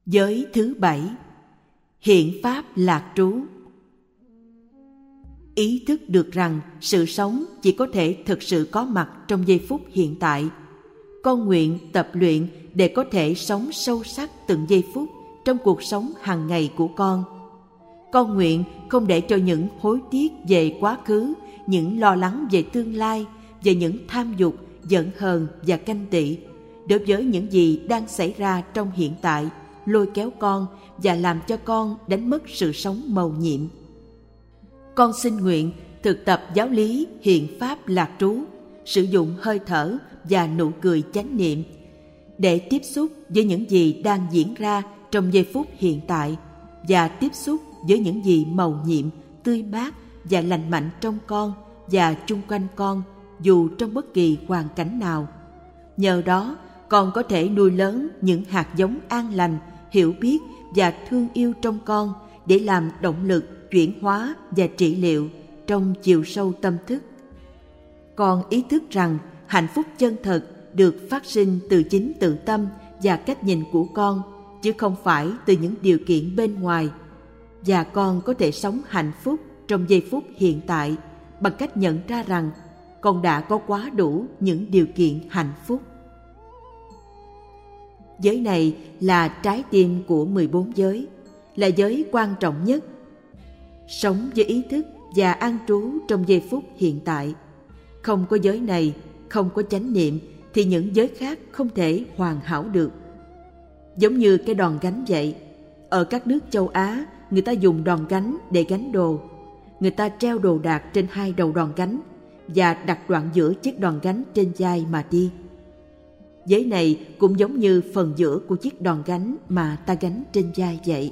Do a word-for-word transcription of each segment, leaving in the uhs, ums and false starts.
Giới thứ bảy, hiện pháp lạc trú. Ý thức được rằng sự sống chỉ có thể thực sự có mặt trong giây phút hiện tại. Con nguyện tập luyện để có thể sống sâu sắc từng giây phút trong cuộc sống hàng ngày của con. Con nguyện không để cho những hối tiếc về quá khứ, những lo lắng về tương lai, về những tham dục, giận hờn và ganh tị đối với những gì đang xảy ra trong hiện tại lôi kéo con và làm cho con đánh mất sự sống mầu nhiệm. Con xin nguyện thực tập giáo lý hiện pháp lạc trú, sử dụng hơi thở và nụ cười chánh niệm để tiếp xúc với những gì đang diễn ra trong giây phút hiện tại và tiếp xúc với những gì mầu nhiệm, tươi mát và lành mạnh trong con và chung quanh con dù trong bất kỳ hoàn cảnh nào. Nhờ đó, con có thể nuôi lớn những hạt giống an lành, hiểu biết và thương yêu trong con để làm động lực chuyển hóa và trị liệu trong chiều sâu tâm thức. Con ý thức rằng hạnh phúc chân thật được phát sinh từ chính tự tâm và cách nhìn của con, chứ không phải từ những điều kiện bên ngoài. Và con có thể sống hạnh phúc trong giây phút hiện tại bằng cách nhận ra rằng con đã có quá đủ những điều kiện hạnh phúc. Giới này là trái tim của mười bốn giới, là giới quan trọng nhất. Sống với ý thức và an trú trong giây phút hiện tại. Không có giới này, không có chánh niệm thì những giới khác không thể hoàn hảo được. Giống như cái đòn gánh vậy. Ở các nước châu Á, người ta dùng đòn gánh để gánh đồ. Người ta treo đồ đạc trên hai đầu đòn gánh và đặt đoạn giữa chiếc đòn gánh trên vai mà đi. Giới này cũng giống như phần giữa của chiếc đòn gánh mà ta gánh trên vai vậy.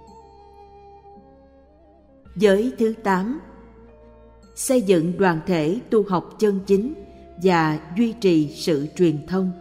Giới thứ tám, xây dựng đoàn thể tu học chân chính và duy trì sự truyền thông.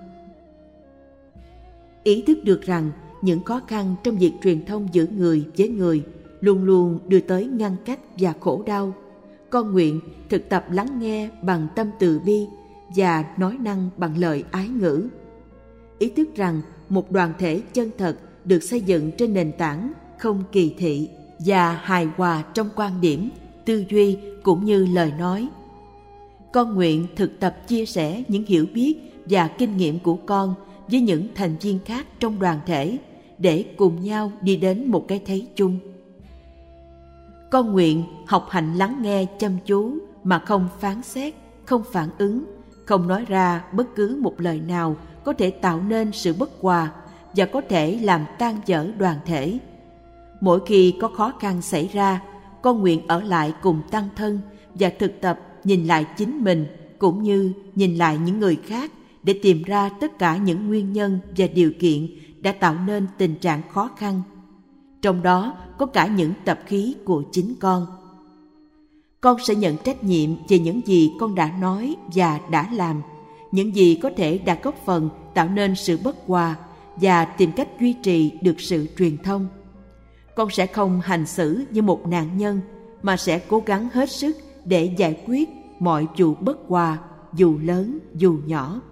Ý thức được rằng những khó khăn trong việc truyền thông giữa người với người luôn luôn đưa tới ngăn cách và khổ đau. Con nguyện thực tập lắng nghe bằng tâm từ bi và nói năng bằng lời ái ngữ. Ý thức rằng một đoàn thể chân thật được xây dựng trên nền tảng không kỳ thị và hài hòa trong quan điểm, tư duy cũng như lời nói. Con nguyện thực tập chia sẻ những hiểu biết và kinh nghiệm của con với những thành viên khác trong đoàn thể để cùng nhau đi đến một cái thấy chung. Con nguyện học hành lắng nghe chăm chú mà không phán xét, không phản ứng, không nói ra bất cứ một lời nào có thể tạo nên sự bất hòa và có thể làm tan vỡ đoàn thể. Mỗi khi có khó khăn xảy ra, con nguyện ở lại cùng tăng thân và thực tập nhìn lại chính mình cũng như nhìn lại những người khác để tìm ra tất cả những nguyên nhân và điều kiện đã tạo nên tình trạng khó khăn. Trong đó có cả những tập khí của chính con. Con sẽ nhận trách nhiệm về những gì con đã nói và đã làm, những gì có thể đã góp phần tạo nên sự bất hòa và tìm cách duy trì được sự truyền thông. Con sẽ không hành xử như một nạn nhân mà sẽ cố gắng hết sức để giải quyết mọi vụ bất hòa, dù lớn dù nhỏ.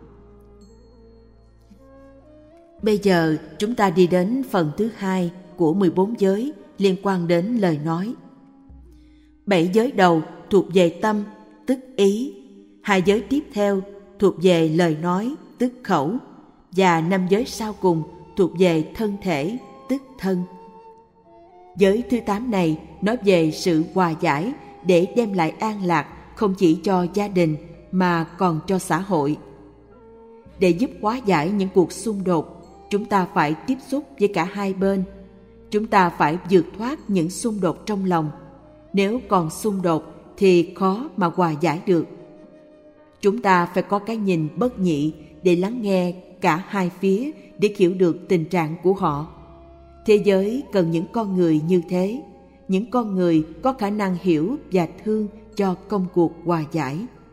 Bây giờ chúng ta đi đến phần thứ hai của mười bốn giới liên quan đến lời nói. Bảy giới đầu thuộc về tâm, tức ý. Hai giới tiếp theo thuộc về lời nói, tức khẩu. Và năm giới sau cùng thuộc về thân thể, tức thân. Giới thứ tám này nói về sự hòa giải để đem lại an lạc không chỉ cho gia đình mà còn cho xã hội. Để giúp hóa giải những cuộc xung đột, chúng ta phải tiếp xúc với cả hai bên. Chúng ta phải vượt thoát những xung đột trong lòng. Nếu còn xung đột thì khó mà hòa giải được. Chúng ta phải có cái nhìn bất nhị để lắng nghe cả hai phía để hiểu được tình trạng của họ. Thế giới cần những con người như thế, những con người có khả năng hiểu và thương cho công cuộc hòa giải.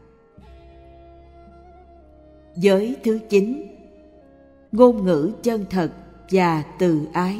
Giới thứ chín, ngôn ngữ chân thật và từ ái.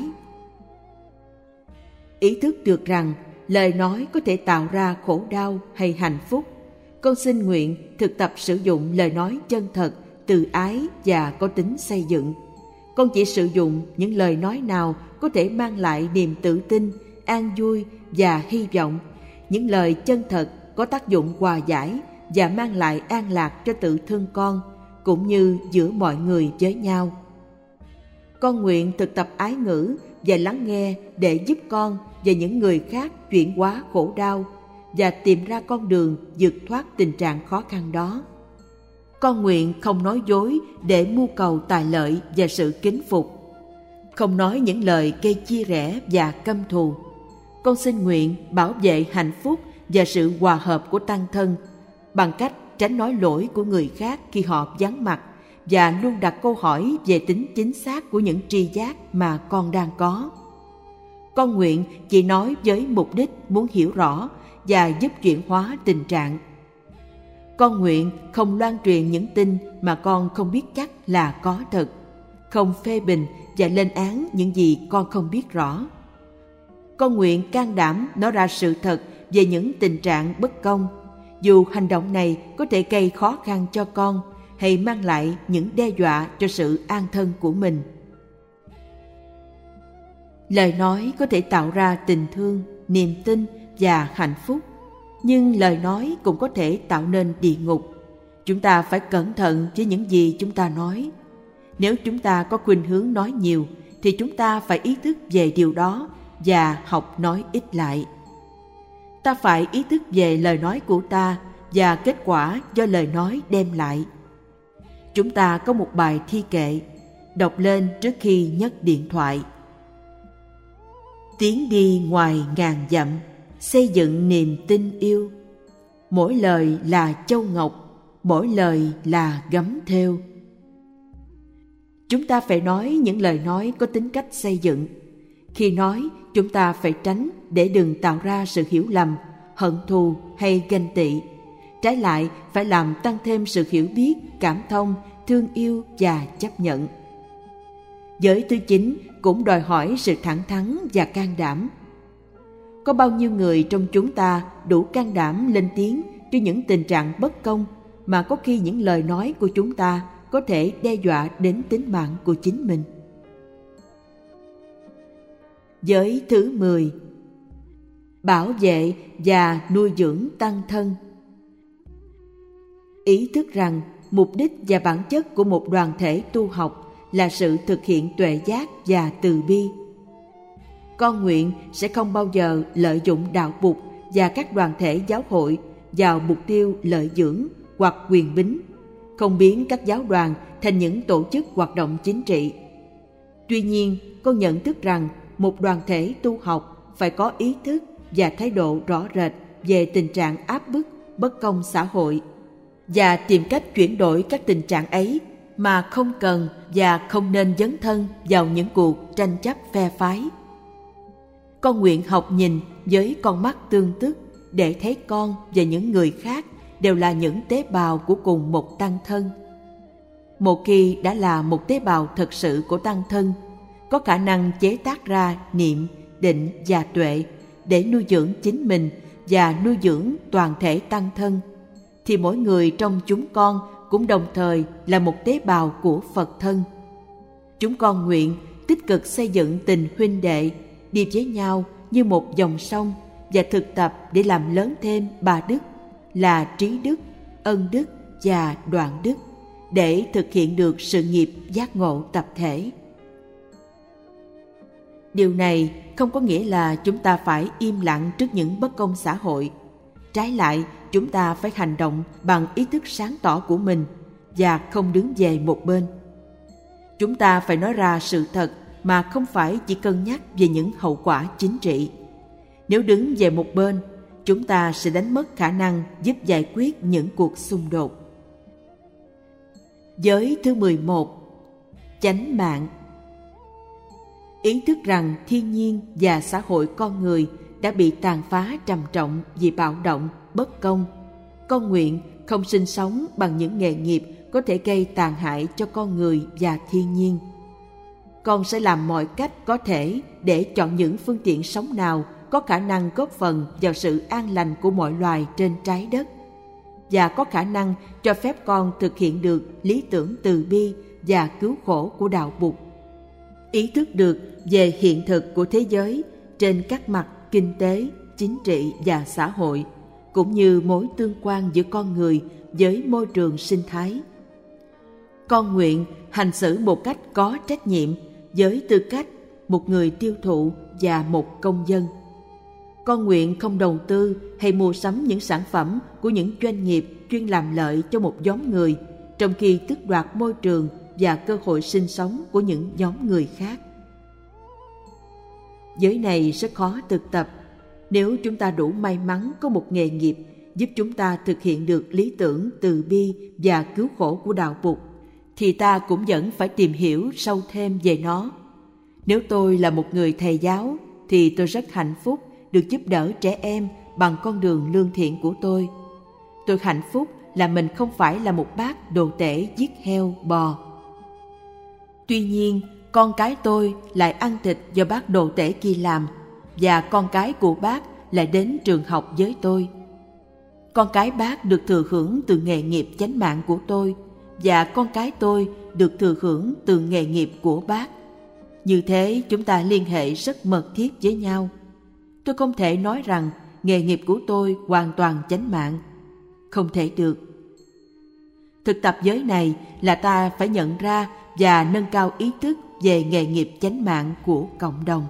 Ý thức được rằng lời nói có thể tạo ra khổ đau hay hạnh phúc. Con xin nguyện thực tập sử dụng lời nói chân thật, từ ái và có tính xây dựng. Con chỉ sử dụng những lời nói nào có thể mang lại niềm tự tin, an vui và hy vọng, những lời chân thật có tác dụng hòa giải và mang lại an lạc cho tự thân con, cũng như giữa mọi người với nhau. Con nguyện thực tập ái ngữ và lắng nghe để giúp con và những người khác chuyển hóa khổ đau và tìm ra con đường vượt thoát tình trạng khó khăn đó. Con nguyện không nói dối để mưu cầu tài lợi và sự kính phục, không nói những lời gây chia rẽ và căm thù. Con xin nguyện bảo vệ hạnh phúc và sự hòa hợp của tăng thân bằng cách tránh nói lỗi của người khác khi họ vắng mặt và luôn đặt câu hỏi về tính chính xác của những tri giác mà con đang có. Con nguyện chỉ nói với mục đích muốn hiểu rõ và giúp chuyển hóa tình trạng. Con nguyện không loan truyền những tin mà con không biết chắc là có thật, không phê bình và lên án những gì con không biết rõ. Con nguyện can đảm nói ra sự thật về những tình trạng bất công, dù hành động này có thể gây khó khăn cho con hay mang lại những đe dọa cho sự an thân của mình. Lời nói có thể tạo ra tình thương, niềm tin và hạnh phúc, nhưng lời nói cũng có thể tạo nên địa ngục. Chúng ta phải cẩn thận với những gì chúng ta nói. Nếu chúng ta có khuynh hướng nói nhiều, thì chúng ta phải ý thức về điều đó và học nói ít lại. Ta phải ý thức về lời nói của ta và kết quả do lời nói đem lại. Chúng ta có một bài thi kệ, đọc lên trước khi nhấc điện thoại. Tiến đi ngoài ngàn dặm, xây dựng niềm tin yêu. Mỗi lời là châu ngọc, mỗi lời là gấm thêu. Chúng ta phải nói những lời nói có tính cách xây dựng. Khi nói, chúng ta phải tránh để đừng tạo ra sự hiểu lầm, hận thù hay ganh tị. Trái lại, phải làm tăng thêm sự hiểu biết, cảm thông, thương yêu và chấp nhận. Giới thứ chín cũng đòi hỏi sự thẳng thắn và can đảm. Có bao nhiêu người trong chúng ta đủ can đảm lên tiếng cho những tình trạng bất công mà có khi những lời nói của chúng ta có thể đe dọa đến tính mạng của chính mình. Giới thứ mười, bảo vệ và nuôi dưỡng tăng thân. Ý thức rằng mục đích và bản chất của một đoàn thể tu học là sự thực hiện tuệ giác và từ bi. Con nguyện sẽ không bao giờ lợi dụng đạo Bụt và các đoàn thể giáo hội vào mục tiêu lợi dưỡng hoặc quyền bính, không biến các giáo đoàn thành những tổ chức hoạt động chính trị. Tuy nhiên, con nhận thức rằng một đoàn thể tu học phải có ý thức và thái độ rõ rệt về tình trạng áp bức, bất công xã hội và tìm cách chuyển đổi các tình trạng ấy mà không cần và không nên dấn thân vào những cuộc tranh chấp phe phái. Con nguyện học nhìn với con mắt tương tức để thấy con và những người khác đều là những tế bào của cùng một tăng thân. Một khi đã là một tế bào thật sự của tăng thân, có khả năng chế tác ra niệm, định và tuệ để nuôi dưỡng chính mình và nuôi dưỡng toàn thể tăng thân, thì mỗi người trong chúng con cũng đồng thời là một tế bào của Phật thân. Chúng con nguyện tích cực xây dựng tình huynh đệ, đi với nhau như một dòng sông và thực tập để làm lớn thêm ba đức là trí đức, ân đức và đoạn đức để thực hiện được sự nghiệp giác ngộ tập thể. Điều này không có nghĩa là chúng ta phải im lặng trước những bất công xã hội. Trái lại, chúng ta phải hành động bằng ý thức sáng tỏ của mình và không đứng về một bên. Chúng ta phải nói ra sự thật mà không phải chỉ cân nhắc về những hậu quả chính trị. Nếu đứng về một bên, chúng ta sẽ đánh mất khả năng giúp giải quyết những cuộc xung đột. Giới thứ mười một, chánh mạng. Ý thức rằng thiên nhiên và xã hội con người đã bị tàn phá trầm trọng vì bạo động, bất công. Con nguyện không sinh sống bằng những nghề nghiệp có thể gây tàn hại cho con người và thiên nhiên. Con sẽ làm mọi cách có thể để chọn những phương tiện sống nào có khả năng góp phần vào sự an lành của mọi loài trên trái đất và có khả năng cho phép con thực hiện được lý tưởng từ bi và cứu khổ của đạo Bụt. ý thức được về hiện thực của thế giới trên các mặt kinh tế, chính trị và xã hội, cũng như mối tương quan giữa con người với môi trường sinh thái. Con nguyện hành xử một cách có trách nhiệm với tư cách một người tiêu thụ và một công dân. Con nguyện không đầu tư hay mua sắm những sản phẩm của những doanh nghiệp chuyên làm lợi cho một nhóm người, trong khi tước đoạt môi trường và cơ hội sinh sống của những nhóm người khác. Giới này rất khó thực tập. Nếu chúng ta đủ may mắn có một nghề nghiệp giúp chúng ta thực hiện được lý tưởng từ bi và cứu khổ của đạo Phật, thì ta cũng vẫn phải tìm hiểu sâu thêm về nó. Nếu tôi là một người thầy giáo, thì tôi rất hạnh phúc được giúp đỡ trẻ em bằng con đường lương thiện của tôi. Tôi hạnh phúc là mình không phải là một bác đồ tể giết heo, bò. Tuy nhiên, con cái tôi lại ăn thịt do bác đồ tể kia làm, và con cái của bác lại đến trường học với tôi. Con cái bác được thừa hưởng từ nghề nghiệp chánh mạng của tôi, và con cái tôi được thừa hưởng từ nghề nghiệp của bác. Như thế chúng ta liên hệ rất mật thiết với nhau. Tôi không thể nói rằng nghề nghiệp của tôi hoàn toàn chánh mạng. Không thể được. Thực tập giới này là ta phải nhận ra và nâng cao ý thức về nghề nghiệp chánh mạng của cộng đồng.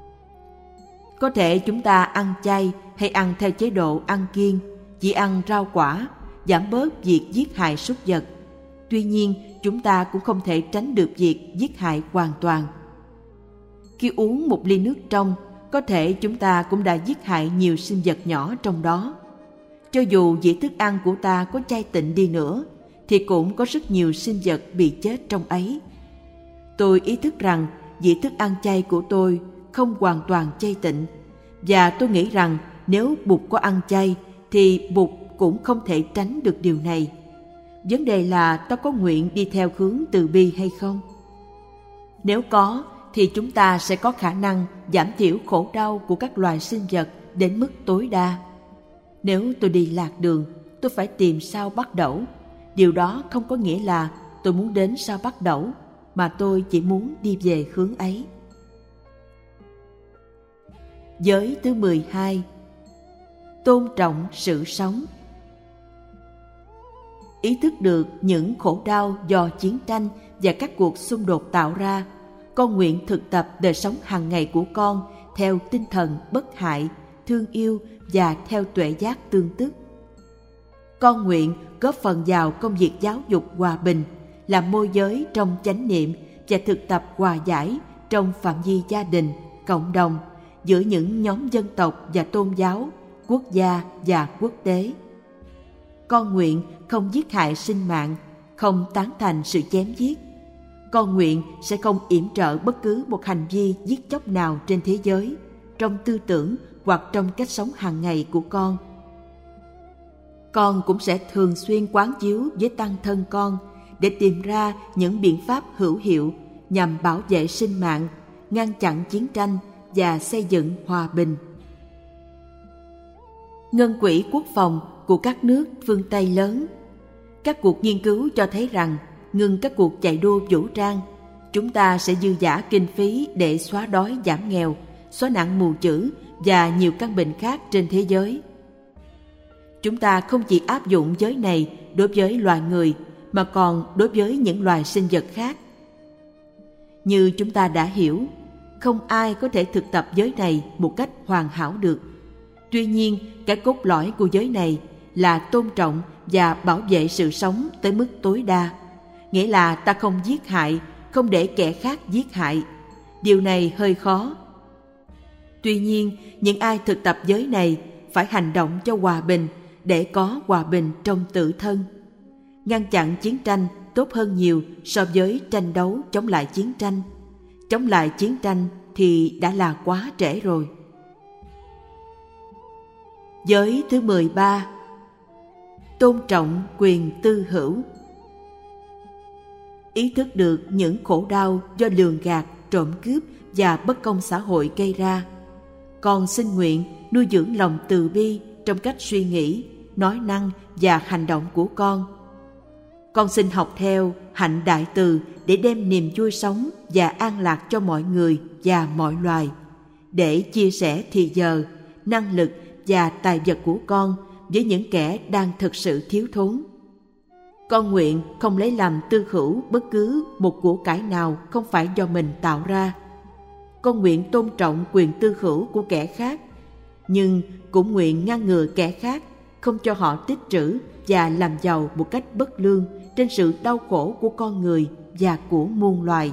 Có thể chúng ta ăn chay hay ăn theo chế độ ăn kiêng, chỉ ăn rau quả, giảm bớt việc giết hại súc vật. Tuy nhiên, chúng ta cũng không thể tránh được việc giết hại hoàn toàn. Khi uống một ly nước trong, có thể chúng ta cũng đã giết hại nhiều sinh vật nhỏ trong đó. Cho dù dĩa thức ăn của ta có chay tịnh đi nữa, thì cũng có rất nhiều sinh vật bị chết trong ấy. Tôi ý thức rằng dĩa thức ăn chay của tôi không hoàn toàn chay tịnh, và tôi nghĩ rằng nếu Bụt có ăn chay, thì Bụt cũng không thể tránh được điều này. Vấn đề là ta có nguyện đi theo hướng từ bi hay không? Nếu có, thì chúng ta sẽ có khả năng giảm thiểu khổ đau của các loài sinh vật đến mức tối đa. Nếu tôi đi lạc đường, tôi phải tìm sao bắt đẩu. Điều đó không có nghĩa là tôi muốn đến sao bắt đẩu, mà tôi chỉ muốn đi về hướng ấy. Giới thứ mười hai. Tôn trọng sự sống. Ý thức được những khổ đau do chiến tranh và các cuộc xung đột tạo ra, con nguyện thực tập đời sống hàng ngày của con theo tinh thần bất hại, thương yêu và theo tuệ giác tương tức. Con nguyện góp phần vào công việc giáo dục hòa bình, làm môi giới trong chánh niệm và thực tập hòa giải trong phạm vi gia đình, cộng đồng, giữa những nhóm dân tộc và tôn giáo, quốc gia và quốc tế. Con nguyện không giết hại sinh mạng, không tán thành sự chém giết. Con nguyện sẽ không yểm trợ bất cứ một hành vi giết chóc nào trên thế giới, trong tư tưởng hoặc trong cách sống hàng ngày của con. Con cũng sẽ thường xuyên quán chiếu với tăng thân con để tìm ra những biện pháp hữu hiệu nhằm bảo vệ sinh mạng, ngăn chặn chiến tranh và xây dựng hòa bình. Ngân quỹ quốc phòng của các nước phương Tây lớn. Các cuộc nghiên cứu cho thấy rằng ngừng các cuộc chạy đua vũ trang, chúng ta sẽ dư dả kinh phí để xóa đói giảm nghèo, xóa nạn mù chữ và nhiều căn bệnh khác trên thế giới. Chúng ta không chỉ áp dụng giới này đối với loài người, mà còn đối với những loài sinh vật khác. Như chúng ta đã hiểu, không ai có thể thực tập giới này một cách hoàn hảo được. Tuy nhiên, cái cốt lõi của giới này là tôn trọng và bảo vệ sự sống tới mức tối đa. Nghĩa là ta không giết hại, không để kẻ khác giết hại. Điều này hơi khó. Tuy nhiên, những ai thực tập giới này phải hành động cho hòa bình để có hòa bình trong tự thân. Ngăn chặn chiến tranh tốt hơn nhiều so với tranh đấu chống lại chiến tranh. Chống lại chiến tranh thì đã là quá trễ rồi. Giới thứ mười ba. Tôn trọng quyền tư hữu. Ý thức được những khổ đau do lường gạt, trộm cướp và bất công xã hội gây ra. Con xin nguyện nuôi dưỡng lòng từ bi trong cách suy nghĩ, nói năng và hành động của con. Con xin học theo hạnh đại từ để đem niềm vui sống và an lạc cho mọi người và mọi loài, để chia sẻ thì giờ, năng lực và tài vật của con với những kẻ đang thực sự thiếu thốn. Con nguyện không lấy làm tư hữu bất cứ một của cải nào không phải do mình tạo ra. Con nguyện tôn trọng quyền tư hữu của kẻ khác, nhưng cũng nguyện ngăn ngừa kẻ khác, không cho họ tích trữ và làm giàu một cách bất lương trên sự đau khổ của con người và của muôn loài.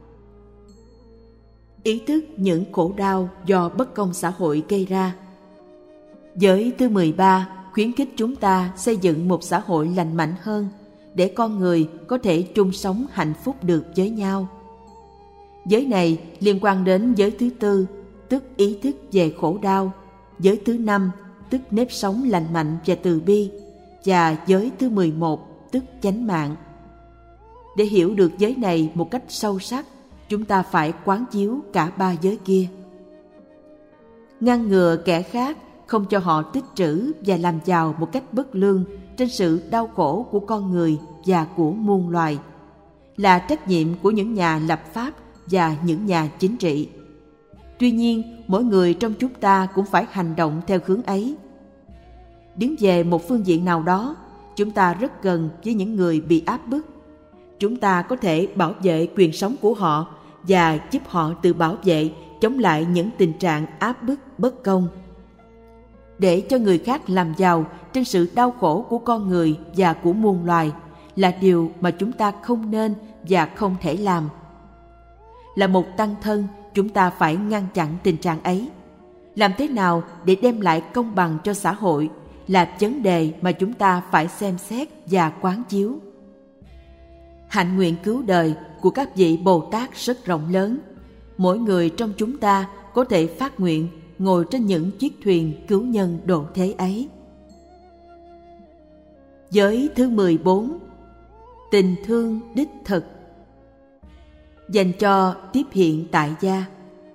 Ý thức những khổ đau do bất công xã hội gây ra. Giới thứ mười ba khuyến khích chúng ta xây dựng một xã hội lành mạnh hơn để con người có thể chung sống hạnh phúc được với nhau. Giới này liên quan đến giới thứ tư, tức ý thức về khổ đau, giới thứ năm, tức nếp sống lành mạnh và từ bi, và giới thứ mười một, tức chánh mạng. Để hiểu được giới này một cách sâu sắc, chúng ta phải quán chiếu cả ba giới kia. Ngăn ngừa kẻ khác, không cho họ tích trữ và làm giàu một cách bất lương trên sự đau khổ của con người và của muôn loài, là trách nhiệm của những nhà lập pháp và những nhà chính trị. Tuy nhiên, mỗi người trong chúng ta cũng phải hành động theo hướng ấy. Đứng về một phương diện nào đó, chúng ta rất gần với những người bị áp bức. Chúng ta có thể bảo vệ quyền sống của họ và giúp họ tự bảo vệ chống lại những tình trạng áp bức bất công. Để cho người khác làm giàu trên sự đau khổ của con người và của muôn loài là điều mà chúng ta không nên và không thể làm. Là một tăng thân, chúng ta phải ngăn chặn tình trạng ấy. Làm thế nào để đem lại công bằng cho xã hội là vấn đề mà chúng ta phải xem xét và quán chiếu. Hạnh nguyện cứu đời của các vị Bồ Tát rất rộng lớn. Mỗi người trong chúng ta có thể phát nguyện ngồi trên những chiếc thuyền cứu nhân độ thế ấy. Giới thứ mười bốn, tình thương đích thực, dành cho tiếp hiện tại gia.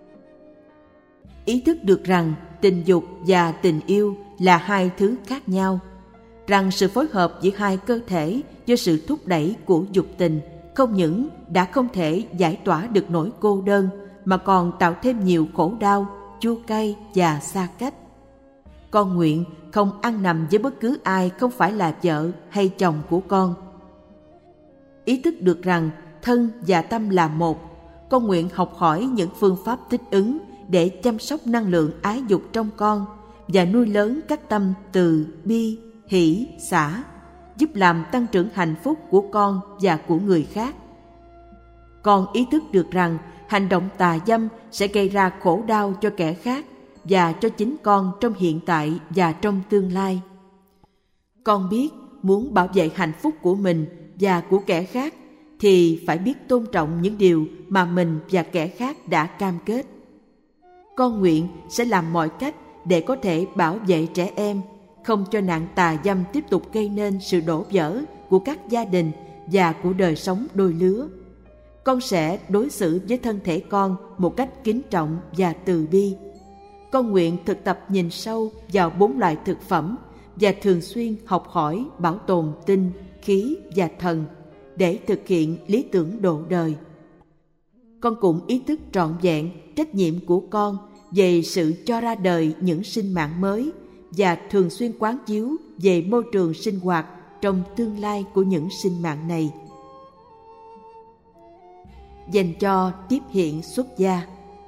Ý thức được rằng tình dục và tình yêu là hai thứ khác nhau, rằng sự phối hợp giữa hai cơ thể do sự thúc đẩy của dục tình không những đã không thể giải tỏa được nỗi cô đơn mà còn tạo thêm nhiều khổ đau, chua cay và xa cách. Con nguyện không ăn nằm với bất cứ ai không phải là vợ hay chồng của con. Ý thức được rằng thân và tâm là một, con nguyện học hỏi những phương pháp thích ứng để chăm sóc năng lượng ái dục trong con và nuôi lớn các tâm từ bi, hỷ, xả, giúp làm tăng trưởng hạnh phúc của con và của người khác. Con ý thức được rằng hành động tà dâm sẽ gây ra khổ đau cho kẻ khác và cho chính con trong hiện tại và trong tương lai. Con biết muốn bảo vệ hạnh phúc của mình và của kẻ khác thì phải biết tôn trọng những điều mà mình và kẻ khác đã cam kết. Con nguyện sẽ làm mọi cách để có thể bảo vệ trẻ em, không cho nạn tà dâm tiếp tục gây nên sự đổ vỡ của các gia đình và của đời sống đôi lứa. Con sẽ đối xử với thân thể con một cách kính trọng và từ bi. Con nguyện thực tập nhìn sâu vào bốn loại thực phẩm và thường xuyên học hỏi bảo tồn tinh, khí và thần để thực hiện lý tưởng độ đời. Con cũng ý thức trọn vẹn trách nhiệm của con về sự cho ra đời những sinh mạng mới và thường xuyên quán chiếu về môi trường sinh hoạt trong tương lai của những sinh mạng này. Dành cho tiếp hiện xuất gia.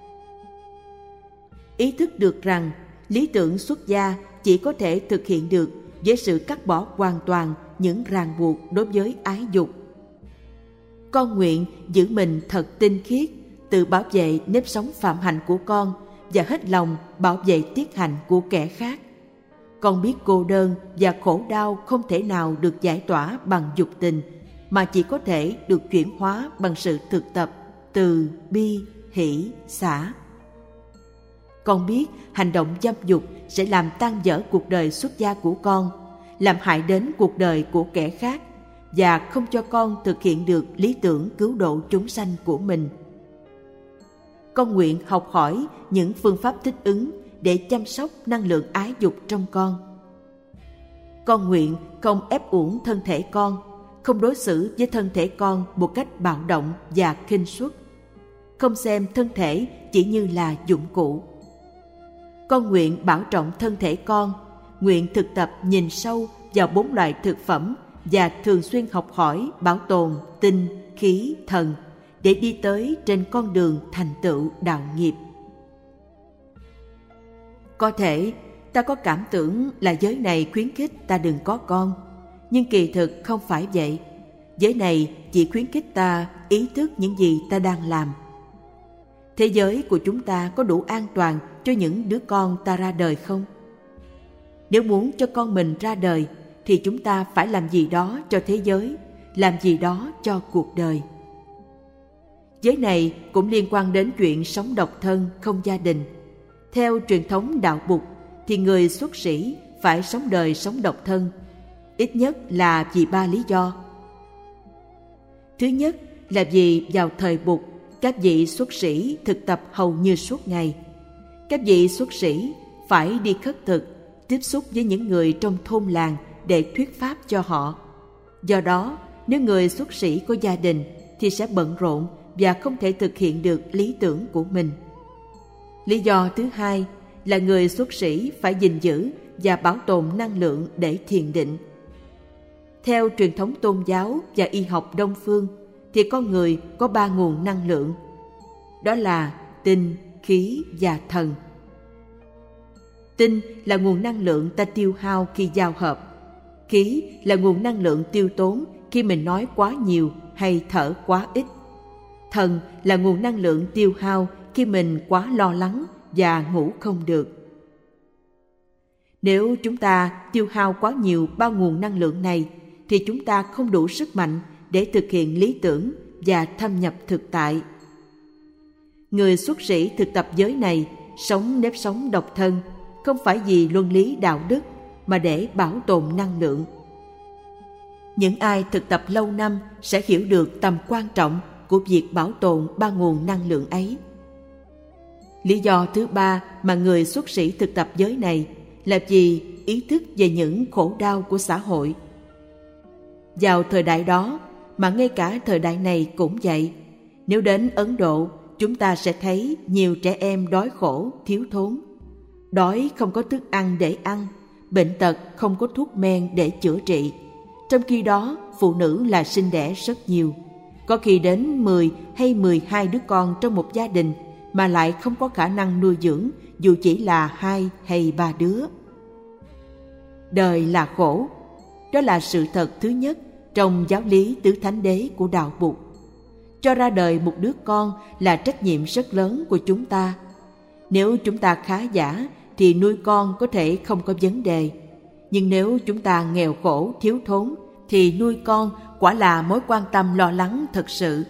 Ý thức được rằng lý tưởng xuất gia chỉ có thể thực hiện được với sự cắt bỏ hoàn toàn những ràng buộc đối với ái dục. Con nguyện giữ mình thật tinh khiết, tự bảo vệ nếp sống phạm hạnh của con và hết lòng bảo vệ tiết hạnh của kẻ khác. Con biết cô đơn và khổ đau không thể nào được giải tỏa bằng dục tình, mà chỉ có thể được chuyển hóa bằng sự thực tập từ bi, hỷ, xả. Con biết hành động dâm dục sẽ làm tan vỡ cuộc đời xuất gia của con, làm hại đến cuộc đời của kẻ khác và không cho con thực hiện được lý tưởng cứu độ chúng sanh của mình. Con nguyện học hỏi những phương pháp thích ứng để chăm sóc năng lượng ái dục trong con. Con nguyện không ép uổng thân thể con, không đối xử với thân thể con một cách bạo động và khinh suất, không xem thân thể chỉ như là dụng cụ. Con nguyện bảo trọng thân thể con, nguyện thực tập nhìn sâu vào bốn loại thực phẩm và thường xuyên học hỏi bảo tồn tinh, khí, thần để đi tới trên con đường thành tựu đạo nghiệp. Có thể ta có cảm tưởng là giới này khuyến khích ta đừng có con, nhưng kỳ thực không phải vậy. Giới này chỉ khuyến khích ta ý thức những gì ta đang làm. Thế giới của chúng ta có đủ an toàn cho những đứa con ta ra đời không? Nếu muốn cho con mình ra đời thì chúng ta phải làm gì đó cho thế giới, làm gì đó cho cuộc đời. Giới này cũng liên quan đến chuyện sống độc thân, không gia đình. Theo truyền thống đạo Bụt thì người xuất sĩ phải sống đời sống độc thân, ít nhất là vì ba lý do. Thứ nhất là vì vào thời Bụt, các vị xuất sĩ thực tập hầu như suốt ngày. Các vị xuất sĩ phải đi khất thực, tiếp xúc với những người trong thôn làng để thuyết pháp cho họ. Do đó, nếu người xuất sĩ có gia đình thì sẽ bận rộn và không thể thực hiện được lý tưởng của mình. Lý do thứ hai là người xuất sĩ phải gìn giữ và bảo tồn năng lượng để thiền định. Theo truyền thống tôn giáo và y học Đông phương thì con người có ba nguồn năng lượng, đó là tinh, khí và thần. Tinh là nguồn năng lượng ta tiêu hao khi giao hợp. Khí là nguồn năng lượng tiêu tốn khi mình nói quá nhiều hay thở quá ít. Thần là nguồn năng lượng tiêu hao khi mình quá lo lắng và ngủ không được. Nếu chúng ta tiêu hao quá nhiều ba nguồn năng lượng này thì chúng ta không đủ sức mạnh để thực hiện lý tưởng và thâm nhập thực tại. Người xuất sĩ thực tập giới này sống nếp sống độc thân không phải vì luân lý đạo đức mà để bảo tồn năng lượng. Những ai thực tập lâu năm sẽ hiểu được tầm quan trọng của việc bảo tồn ba nguồn năng lượng ấy. Lý do thứ ba mà người xuất sĩ thực tập giới này là vì ý thức về những khổ đau của xã hội. Vào thời đại đó, mà ngay cả thời đại này cũng vậy, nếu đến Ấn Độ, chúng ta sẽ thấy nhiều trẻ em đói khổ, thiếu thốn. Đói không có thức ăn để ăn, bệnh tật không có thuốc men để chữa trị. Trong khi đó, phụ nữ là sinh đẻ rất nhiều. Có khi đến mười hay mười hai đứa con trong một gia đình mà lại không có khả năng nuôi dưỡng dù chỉ là hai hay ba đứa. Đời là khổ. Đó là sự thật thứ nhất trong giáo lý tứ thánh đế của đạo Bụt. Cho ra đời một đứa con là trách nhiệm rất lớn của chúng ta. Nếu chúng ta khá giả thì nuôi con có thể không có vấn đề. Nhưng nếu chúng ta nghèo khổ, thiếu thốn thì nuôi con quả là mối quan tâm lo lắng thật sự.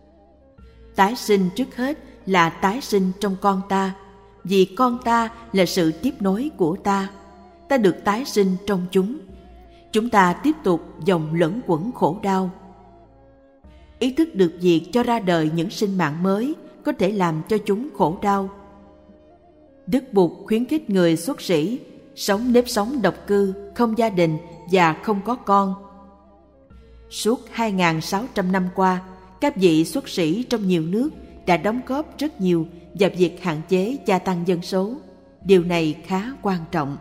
Tái sinh trước hết là tái sinh trong con ta, vì con ta là sự tiếp nối của ta. Ta được tái sinh trong chúng. Chúng ta tiếp tục dòng luẩn quẩn khổ đau. Ý thức được việc cho ra đời những sinh mạng mới có thể làm cho chúng khổ đau. Đức Bụt khuyến khích người xuất sĩ sống nếp sống độc cư, không gia đình và không có con. Suốt hai nghìn sáu trăm năm qua, các vị xuất sĩ trong nhiều nước đã đóng góp rất nhiều vào việc hạn chế gia tăng dân số. Điều này khá quan trọng.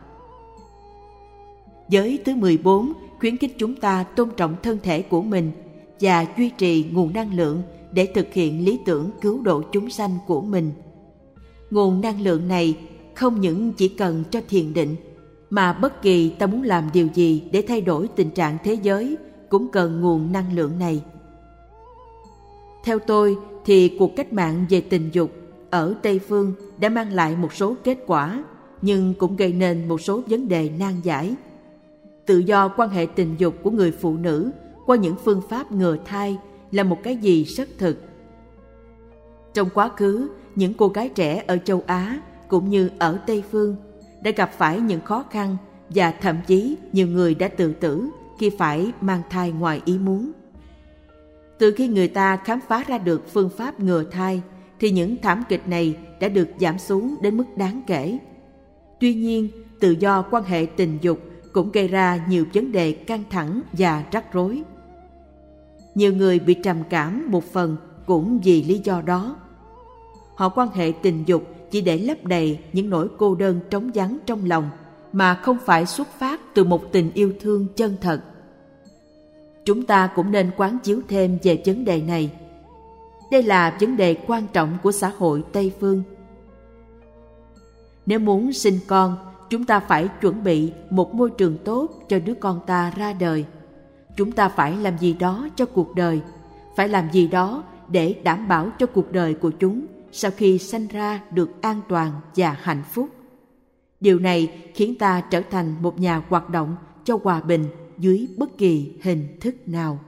Giới thứ mười bốn khuyến khích chúng ta tôn trọng thân thể của mình và duy trì nguồn năng lượng để thực hiện lý tưởng cứu độ chúng sanh của mình. Nguồn năng lượng này không những chỉ cần cho thiền định, mà bất kỳ ta muốn làm điều gì để thay đổi tình trạng thế giới cũng cần nguồn năng lượng này. Theo tôi thì cuộc cách mạng về tình dục ở Tây Phương đã mang lại một số kết quả, nhưng cũng gây nên một số vấn đề nan giải. Tự do quan hệ tình dục của người phụ nữ qua những phương pháp ngừa thai là một cái gì rất thực. Trong quá khứ, những cô gái trẻ ở châu Á cũng như ở Tây Phương đã gặp phải những khó khăn và thậm chí nhiều người đã tự tử khi phải mang thai ngoài ý muốn. Từ khi người ta khám phá ra được phương pháp ngừa thai thì những thảm kịch này đã được giảm xuống đến mức đáng kể. Tuy nhiên, tự do quan hệ tình dục cũng gây ra nhiều vấn đề căng thẳng và rắc rối. Nhiều người bị trầm cảm một phần cũng vì lý do đó. Họ quan hệ tình dục chỉ để lấp đầy những nỗi cô đơn trống vắng trong lòng, mà không phải xuất phát từ một tình yêu thương chân thật. Chúng ta cũng nên quán chiếu thêm về vấn đề này. Đây là vấn đề quan trọng của xã hội Tây phương. Nếu muốn sinh con, chúng ta phải chuẩn bị một môi trường tốt cho đứa con ta ra đời. Chúng ta phải làm gì đó cho cuộc đời, phải làm gì đó để đảm bảo cho cuộc đời của chúng sau khi sanh ra được an toàn và hạnh phúc. Điều này khiến ta trở thành một nhà hoạt động cho hòa bình dưới bất kỳ hình thức nào.